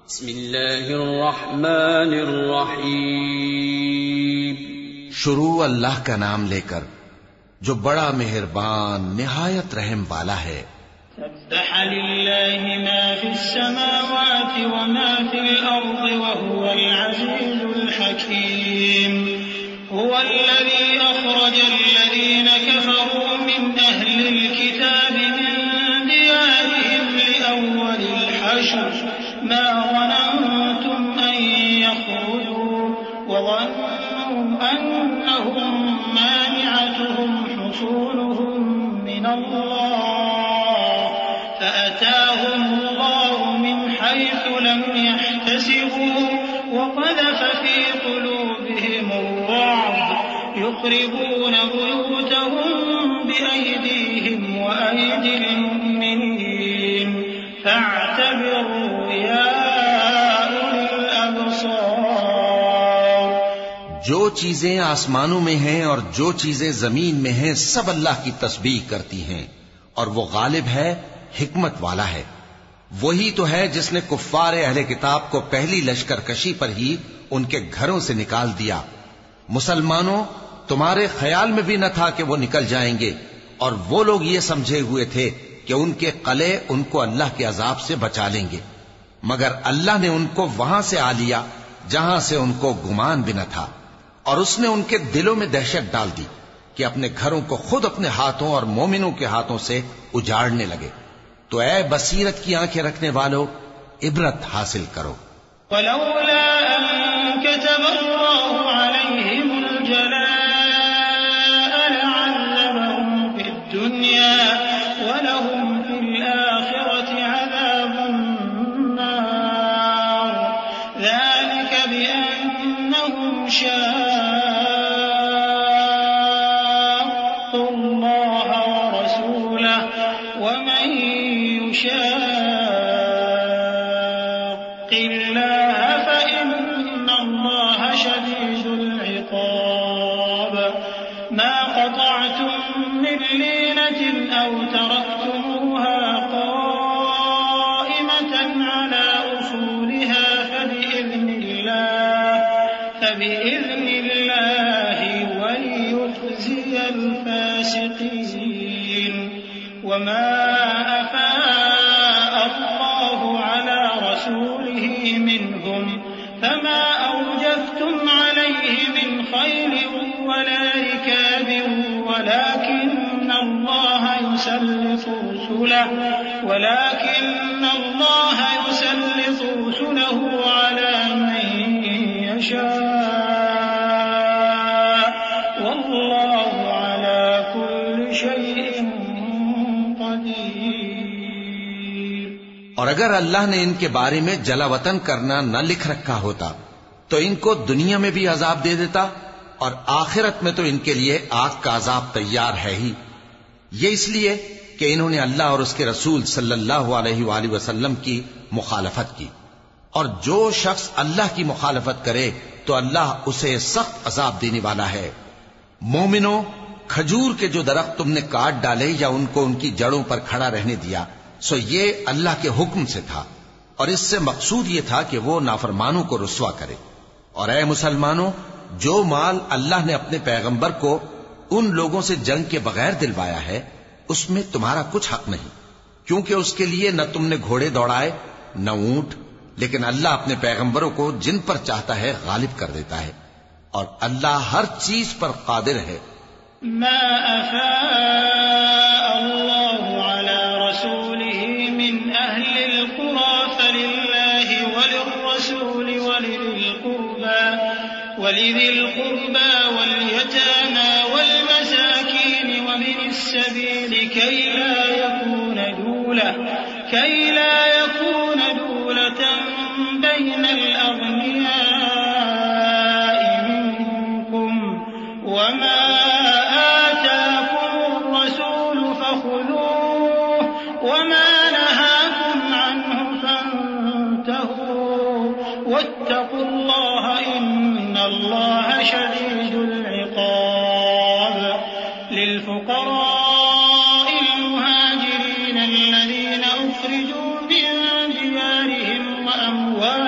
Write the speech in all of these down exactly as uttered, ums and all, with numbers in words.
بسم اللہ الرحمن الرحیم. شروع اللہ کا نام لے کر جو بڑا مہربان نہایت رحم والا ہے. سبح للہ ما فی السماوات وما فی الارض وهو العزیز الحکیم. هو الذی اخرج الذین کفروا من اہل الكتاب من دیارهم لأول الحشر ما ظننتم أن يخرجوا وظنوا أنهم مانعتهم حصولهم من الله فأتاهم الله من حيث لم يحتسبوا وقذف في قلوبهم الرعب يخربون بيوتهم بأيديهم وأيدي المؤمنين فاعتبروا يا أولي الأبصار. جو چیزیں آسمانوں میں ہیں اور جو چیزیں زمین میں ہیں سب اللہ کی تسبیح کرتی ہیں اور وہ غالب ہے، حکمت والا ہے. وہی تو ہے جس نے کفار اہل کتاب کو پہلی لشکر کشی پر ہی ان کے گھروں سے نکال دیا. مسلمانوں، تمہارے خیال میں بھی نہ تھا کہ وہ نکل جائیں گے، اور وہ لوگ یہ سمجھے ہوئے تھے کہ ان کے قلعے ان کو اللہ کے عذاب سے بچا لیں گے، مگر اللہ نے ان کو وہاں سے آ لیا جہاں سے ان کو گمان بھی نہ تھا، اور اس نے ان کے دلوں میں دہشت ڈال دی کہ اپنے گھروں کو خود اپنے ہاتھوں اور مومنوں کے ہاتھوں سے اجاڑنے لگے. تو اے بصیرت کی آنکھیں رکھنے والو، عبرت حاصل کرو. ولولا أن كتب الله عليهم الجلاء لعذبهم في الدنيا ولهم في الآخرة عذاب النار ذلك بأنهم شاقوا الله ورسوله ومن يشاق الله فإن الله شديد العقاب. ما قطعتم من لينة أو تركتموها قائمة على أصولها فبإذن الله فبإذن الله وليخزي الفاسقين. وما أفاء الله على رسوله منهم فما أوجفتم عليه من خيل ولا ركاب ولكن الله يسلط رسله ولكن الله يسلط رسله على من يشاء والله على كل شيء قدير. اور اگر اللہ نے ان کے بارے میں جلا وطن کرنا نہ لکھ رکھا ہوتا تو ان کو دنیا میں بھی عذاب دے دیتا، اور آخرت میں تو ان کے لیے آگ کا عذاب تیار ہے ہی. یہ اس لیے کہ انہوں نے اللہ اور اس کے رسول صلی اللہ علیہ وآلہ وسلم کی مخالفت کی، اور جو شخص اللہ کی مخالفت کرے تو اللہ اسے سخت عذاب دینے والا ہے. مومنوں، کھجور کے جو درخت تم نے کاٹ ڈالے یا ان کو ان کی جڑوں پر کھڑا رہنے دیا سو یہ اللہ کے حکم سے تھا، اور اس سے مقصود یہ تھا کہ وہ نافرمانوں کو رسوا کرے. اور اے مسلمانوں، جو مال اللہ نے اپنے پیغمبر کو ان لوگوں سے جنگ کے بغیر دلوایا ہے اس میں تمہارا کچھ حق نہیں، کیونکہ اس کے لیے نہ تم نے گھوڑے دوڑائے نہ اونٹ، لیکن اللہ اپنے پیغمبروں کو جن پر چاہتا ہے غالب کر دیتا ہے، اور اللہ ہر چیز پر قادر ہے. ما أفاء الله على رسوله من أهل القرى فلله وللرسول ولذي القربى ولذي القربى واليتامى والمساكين وابن السبيل كي لا يكون دولة كي لا يكون دولة بين الأغنياء منكم وما آتاكم الرسول فخذوه وما نهاكم عنه فانتهوا واتقوا الله إن الله شديد العقاب. للفقراء المهاجرين الذين أخرجوا من ديارهم وأموالهم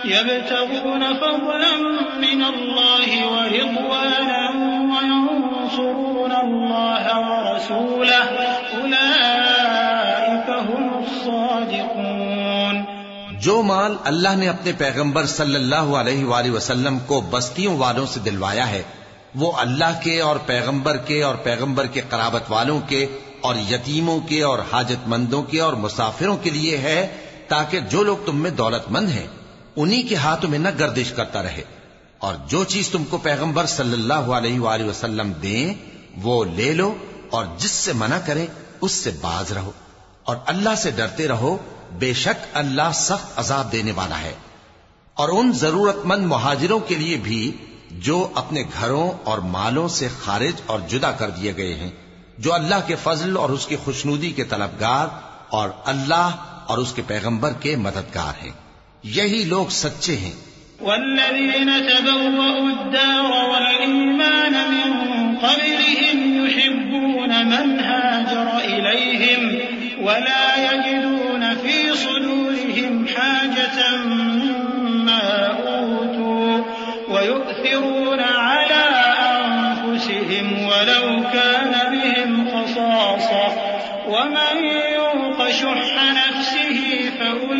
يبتغون فضلا من الله ورضوانا وينصرون الله ورسوله أولئك هم الصادقون۔ جو مال اللہ نے اپنے پیغمبر صلی اللہ علیہ وآلہ وسلم کو بستیوں والوں سے دلوایا ہے وہ اللہ کے اور پیغمبر کے اور پیغمبر کے قرابت والوں کے اور یتیموں کے اور حاجت مندوں کے اور مسافروں کے لیے ہے، تاکہ جو لوگ تم میں دولت مند ہیں انہی کے ہاتھوں میں نہ گردش کرتا رہے، اور جو چیز تم کو پیغمبر صلی اللہ علیہ وآلہ وسلم دیں وہ لے لو، اور جس سے منع کریں اس سے باز رہو، اور اللہ سے ڈرتے رہو، بے شک اللہ سخت عذاب دینے والا ہے۔ اور ان ضرورت مند مہاجروں کے لیے بھی جو اپنے گھروں اور مالوں سے خارج اور جدا کر دیے گئے ہیں، جو اللہ کے فضل اور اس کی خوشنودی کے طلبگار اور اللہ اور اس کے پیغمبر کے مددگار ہیں، یہی لوگ سچے ہیں۔ والذين تبوأوا الدار والإيمان من قبلهم يحبون من هاجر إليهم ولا يجدون في صدورهم حاجة مما أوتوا ويؤثرون على أنفسهم ولو كان بهم خصاصة ومن يوق شح نفسه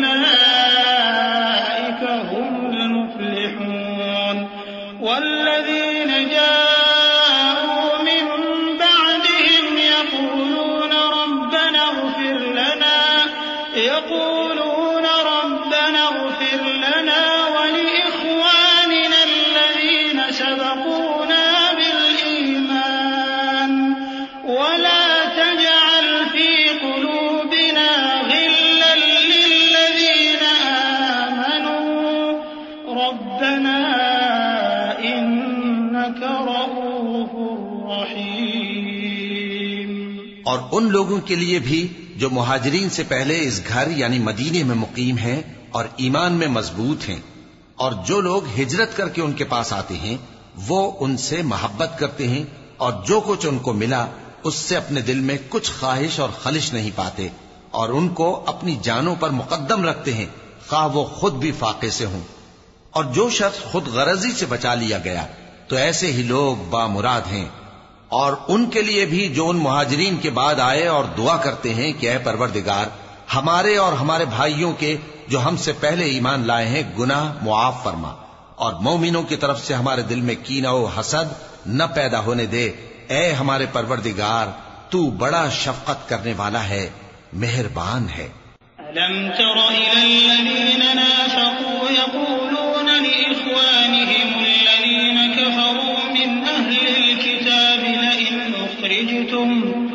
فأولئك هم المفلحون۔ والذين جاءوا من بعدهم يقولون ربنا اغفر لنا يقولون ربنا اغفر لنا ولإخواننا الذين سبقونا بالإيمان ولا تجعل في قلوبنا غلا للذين آمنوا ربنا إنك رؤوف رحيم۔ اور ان لوگوں کے لیے بھی جو مہاجرین سے پہلے اس گھر یعنی مدینے میں مقیم ہیں اور ایمان میں مضبوط ہیں، اور جو لوگ ہجرت کر کے ان کے پاس آتے ہیں وہ ان سے محبت کرتے ہیں، اور جو کچھ ان کو ملا اس سے اپنے دل میں کچھ خواہش اور خلش نہیں پاتے، اور ان کو اپنی جانوں پر مقدم رکھتے ہیں خواہ وہ خود بھی فاقے سے ہوں۔ اور جو شخص خود غرضی سے بچا لیا گیا تو ایسے ہی لوگ بامراد ہیں۔ اور ان کے لیے بھی جو ان مہاجرین کے بعد آئے اور دعا کرتے ہیں کہ اے پروردگار ہمارے اور ہمارے بھائیوں کے جو ہم سے پہلے ایمان لائے ہیں گناہ معاف فرما، اور مومنوں کی طرف سے ہمارے دل میں کینہ و حسد نہ پیدا ہونے دے، اے ہمارے پروردگار تو بڑا شفقت کرنے والا ہے، مہربان ہے۔ ألم تر إلى الذين نافقوا يقولون لإخوانهم الذين كفروا من أهل الكتاب لئن أخرجتم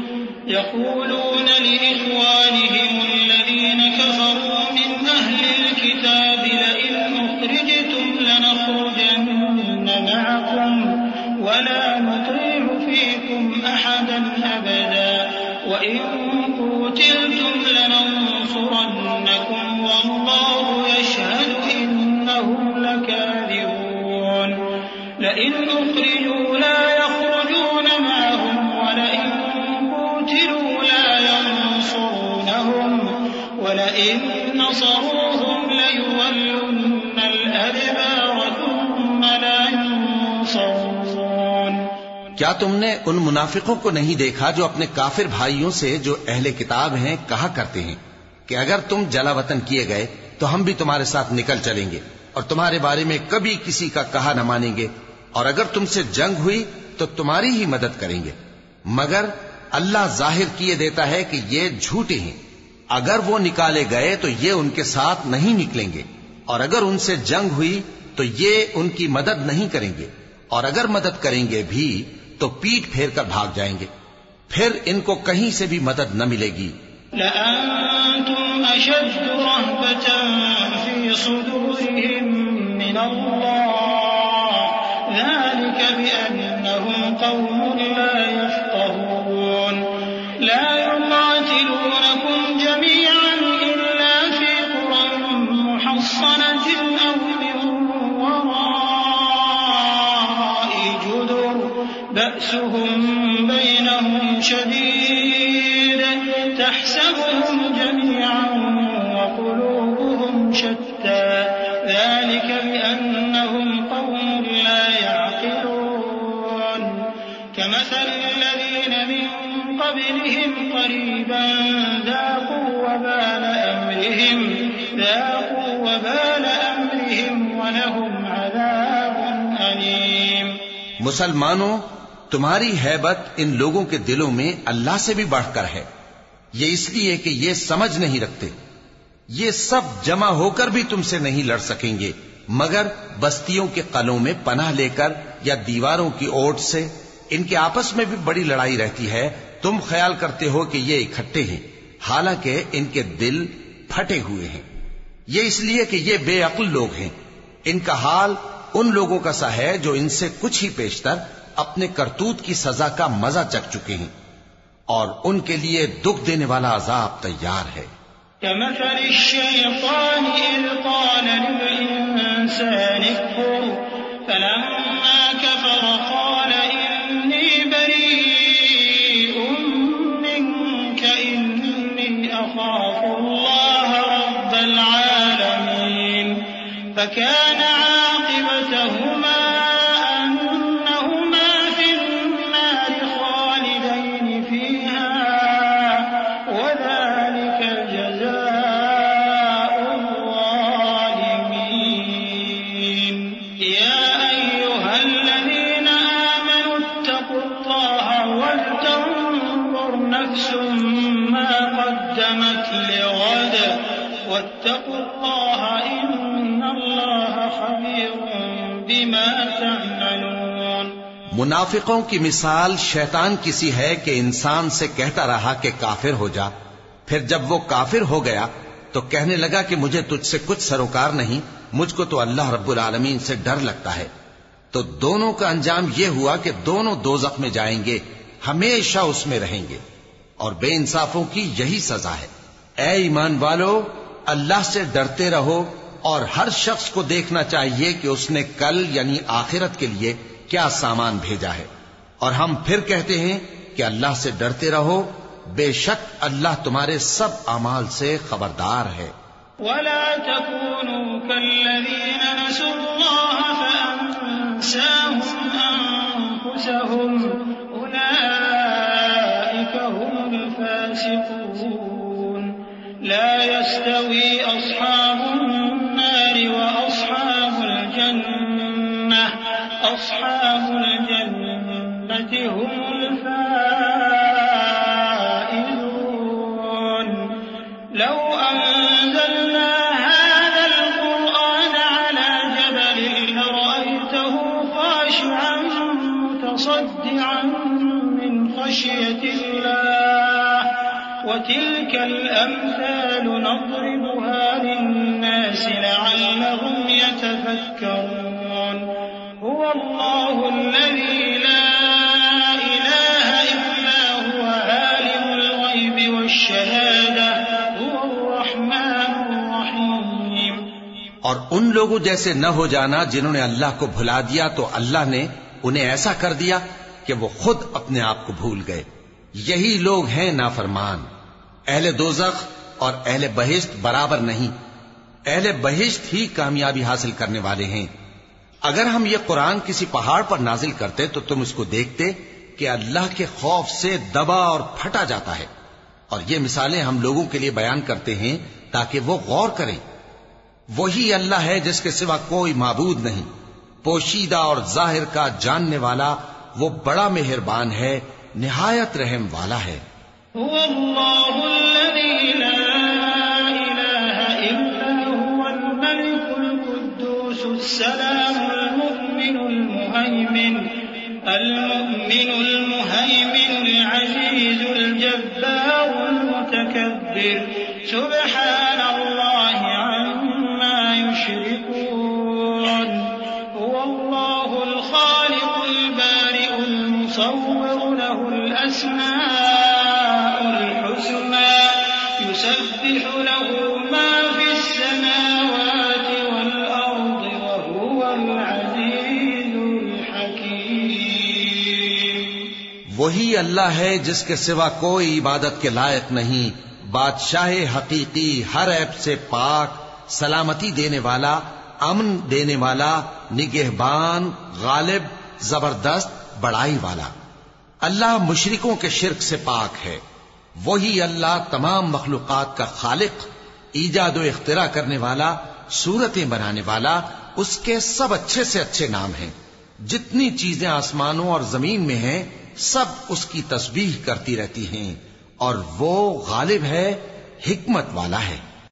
يقولون لإخوانهم الذين كفروا من أهل الكتاب لئن أخرجتم لنخرجن معكم ولا نطيع فيكم أحدا أبدا وإن قتلتم لننصرنكم والله يشهد إنهم لكاذبون۔ لئن أخرجوا لا يخرجون معهم ولئن قتلوا لا ينصرونهم ولئن نصروهم ليولن الأدبار ثم لا ينصرون۔ کیا تم نے ان منافقوں کو نہیں دیکھا جو اپنے کافر بھائیوں سے جو اہل کتاب ہیں کہا کرتے ہیں کہ اگر تم جلا وطن کیے گئے تو ہم بھی تمہارے ساتھ نکل چلیں گے اور تمہارے بارے میں کبھی کسی کا کہا نہ مانیں گے، اور اگر تم سے جنگ ہوئی تو تمہاری ہی مدد کریں گے، مگر اللہ ظاہر کیے دیتا ہے کہ یہ جھوٹے ہیں۔ اگر وہ نکالے گئے تو یہ ان کے ساتھ نہیں نکلیں گے، اور اگر ان سے جنگ ہوئی تو یہ ان کی مدد نہیں کریں گے، اور اگر مدد کریں گے بھی تو پیٹ پھیر کر بھاگ جائیں گے، پھر ان کو کہیں سے بھی مدد نہ ملے گی۔ لأنتم أشد رهبة في صدورهم من الله ذلك بأنهم قوم لا يفقهون۔ لا يقاتلونكم جميعا إلا في قرى محصنة أو من وراء جدر بأسهم بينهم شديد تحسبهم جميعا وقلوبهم شتى ذلك قبلهم قريبا ذاقوا وبال أمرهم ذاقوا وبال أمرهم ولهم عذاب أليم. مسلمانوں، تمہاری ہیبت ان لوگوں کے دلوں میں اللہ سے بھی بڑھ کر ہے. یہ اس لیے کہ یہ سمجھ نہیں رکھتے. یہ سب جمع ہو کر بھی تم سے نہیں لڑ سکیں گے مگر بستیوں کے قلعوں میں پناہ لے کر یا دیواروں کی اوٹ سے. ان کے آپس میں بھی بڑی لڑائی رہتی ہے. تم خیال کرتے ہو کہ یہ اکٹھے ہیں، حالانکہ ان کے دل پھٹے ہوئے ہیں. یہ اس لیے کہ یہ بے عقل لوگ ہیں. ان کا حال ان لوگوں کا سا ہے جو ان سے کچھ ہی پیشتر اپنے کرتوت کی سزا کا مزہ چکھ چکے ہیں، اور ان کے لیے دکھ دینے والا عذاب تیار ہے. كمثل الشيطان إذ قال للإنسان اكفر فلما كفر قال إني بريء منك إني أخاف الله رب العالمين. فكان عاقبتهما أنهما في النار خالدين فيها وذلك جزاء الظالمين. يا أيها الذين آمنوا اتقوا الله ولتنظر نفس ما قدمت لغد واتقوا الله إن الله خبير بما تعملون. منافقوں کی مثال شیطان کسی ہے کہ انسان سے کہتا رہا کہ کافر ہو جا، پھر جب وہ کافر ہو گیا تو کہنے لگا کہ مجھے تجھ سے کچھ سروکار نہیں، مجھ کو تو اللہ رب العالمین سے ڈر لگتا ہے. تو دونوں کا انجام یہ ہوا کہ دونوں دوزخ میں جائیں گے، ہمیشہ اس میں رہیں گے، اور بے انصافوں کی یہی سزا ہے. اے ایمان والو، اللہ سے ڈرتے رہو، اور ہر شخص کو دیکھنا چاہیے کہ اس نے کل یعنی آخرت کے لیے کیا سامان بھیجا ہے. اور ہم پھر کہتے ہیں کہ اللہ سے ڈرتے رہو، بے شک اللہ تمہارے سب اعمال سے خبردار ہے. ولا تكونوا كالذين نسوا الله فأنساهم أنفسهم أولئك هم الفاسقون. لا يستوي أصحاب النار وأصحاب الجنة أصحاب الجنة هم الفائزون. لو أنزلنا هذا القرآن على جبل لرأيته خاشعا متصدعا من خشية الله. وتلك الأمثال نضربها للناس لعلهم يتفكرون. هو الله الذي لا إله إلا هو عالم الغيب والشهادة هو الرحمن الرحيم. اور ان لوگوں جیسے نہ ہو جانا جنہوں نے اللہ کو بھلا دیا تو اللہ نے انہیں ایسا کر دیا کہ وہ خود اپنے آپ کو بھول گئے. یہی لوگ ہیں نافرمان. اہل دوزخ اور اہل بہشت برابر نہیں. اہل بہشت ہی کامیابی حاصل کرنے والے ہیں. اگر ہم یہ قرآن کسی پہاڑ پر نازل کرتے تو تم اس کو دیکھتے کہ اللہ کے خوف سے دبا اور پھٹا جاتا ہے. اور یہ مثالیں ہم لوگوں کے لیے بیان کرتے ہیں تاکہ وہ غور کریں. وہی اللہ ہے جس کے سوا کوئی معبود نہیں، پوشیدہ اور ظاہر کا جاننے والا. وہ بڑا مہربان ہے، نہایت رحم والا ہے. هو الله الذي لا إله إلا هو الملك القدوس السلام المؤمن المهيمن المؤمن المهيمن العزيز الجبار المتكبر. سبحان الله عما يشركون. هو الله الخالق البارئ المصور له الأسماء الحسنى يسبح له ما في السماوات والأرض وهو العزيز الحكيم. وہی اللہ ہے جس کے سوا کوئی عبادت کے لائق نہیں، بادشاہ حقیقی، ہر عیب سے پاک، سلامتی دینے والا، امن دینے والا، نگہبان، غالب، زبردست، بڑائی والا. اللہ مشرکوں کے شرک سے پاک ہے. وہی اللہ تمام مخلوقات کا خالق، ایجاد و اختراع کرنے والا، صورتیں بنانے والا. اس کے سب اچھے سے اچھے نام ہیں. جتنی چیزیں آسمانوں اور زمین میں ہیں سب اس کی تسبیح کرتی رہتی ہیں، اور وہ غالب ہے، حکمت والا ہے.